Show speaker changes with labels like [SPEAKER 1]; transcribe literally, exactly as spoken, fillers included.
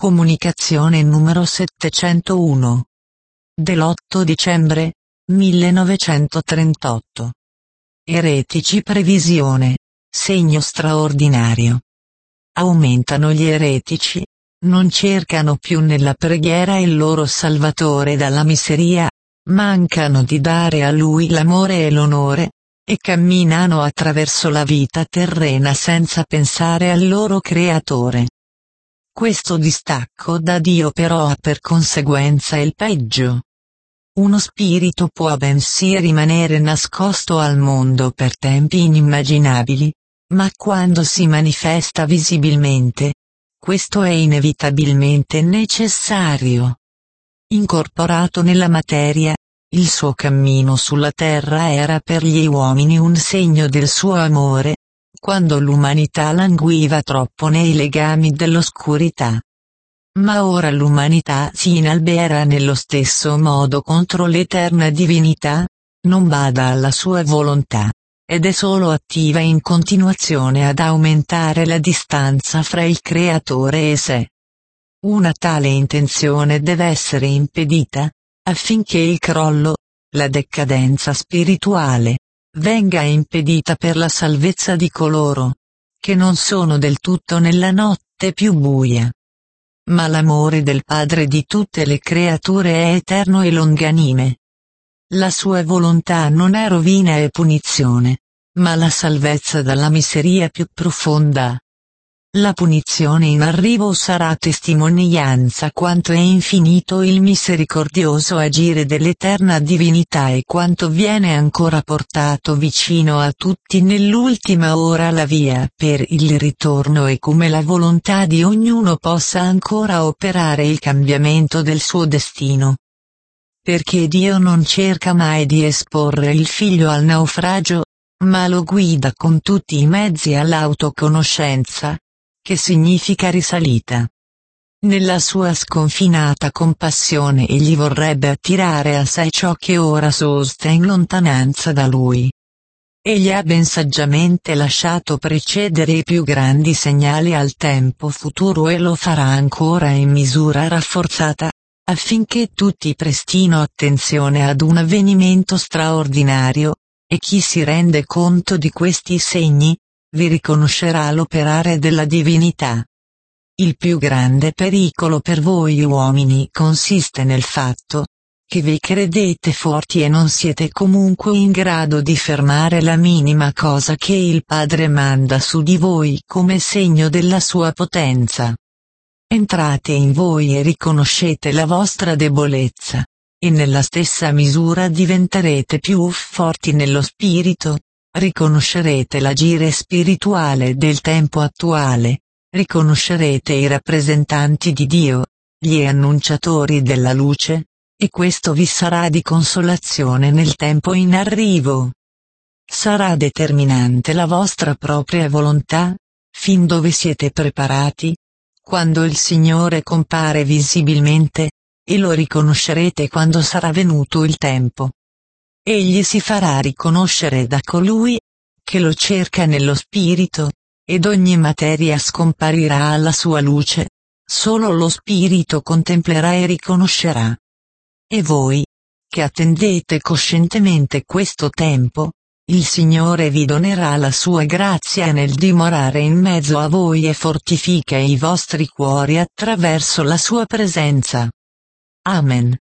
[SPEAKER 1] Comunicazione numero settecentouno. Dell'otto dicembre millenovecentotrentotto. Eretici previsione, segno straordinario. Aumentano gli eretici, non cercano più nella preghiera il loro Salvatore dalla miseria, mancano di dare a Lui l'amore e l'onore, e camminano attraverso la vita terrena senza pensare al loro Creatore. Questo distacco da Dio però ha per conseguenza il peggio. Uno spirito può bensì rimanere nascosto al mondo per tempi inimmaginabili, ma quando si manifesta visibilmente, questo è inevitabilmente necessario. Incorporato nella materia, il suo cammino sulla terra era per gli uomini un segno del suo amore, quando l'umanità languiva troppo nei legami dell'oscurità. Ma ora l'umanità si inalbera nello stesso modo contro l'eterna divinità, non bada alla sua volontà, ed è solo attiva in continuazione ad aumentare la distanza fra il Creatore e sé. Una tale intenzione deve essere impedita, affinché il crollo, la decadenza spirituale, venga impedita per la salvezza di coloro che non sono del tutto nella notte più buia. Ma l'amore del Padre di tutte le creature è eterno e longanime. La sua volontà non è rovina e punizione, ma la salvezza dalla miseria più profonda. La punizione in arrivo sarà testimonianza quanto è infinito il misericordioso agire dell'eterna divinità e quanto viene ancora portato vicino a tutti nell'ultima ora la via per il ritorno e come la volontà di ognuno possa ancora operare il cambiamento del suo destino. Perché Dio non cerca mai di esporre il figlio al naufragio, ma lo guida con tutti i mezzi all'autoconoscenza, che significa risalita. Nella sua sconfinata compassione egli vorrebbe attirare a sé ciò che ora sosta in lontananza da lui. Egli ha ben saggiamente lasciato precedere i più grandi segnali al tempo futuro e lo farà ancora in misura rafforzata, affinché tutti prestino attenzione ad un avvenimento straordinario, e chi si rende conto di questi segni, vi riconoscerà l'operare della divinità. Il più grande pericolo per voi uomini consiste nel fatto che vi credete forti e non siete comunque in grado di fermare la minima cosa che il Padre manda su di voi come segno della sua potenza. Entrate in voi e riconoscete la vostra debolezza, e nella stessa misura diventerete più forti nello spirito. Riconoscerete l'agire spirituale del tempo attuale, riconoscerete i rappresentanti di Dio, gli annunciatori della luce, e questo vi sarà di consolazione nel tempo in arrivo. Sarà determinante la vostra propria volontà, fin dove siete preparati, quando il Signore compare visibilmente, e lo riconoscerete quando sarà venuto il tempo. Egli si farà riconoscere da colui che lo cerca nello spirito, ed ogni materia scomparirà alla sua luce, solo lo spirito contemplerà e riconoscerà. E voi, che attendete coscientemente questo tempo, il Signore vi donerà la sua grazia nel dimorare in mezzo a voi e fortifica i vostri cuori attraverso la sua presenza. Amen.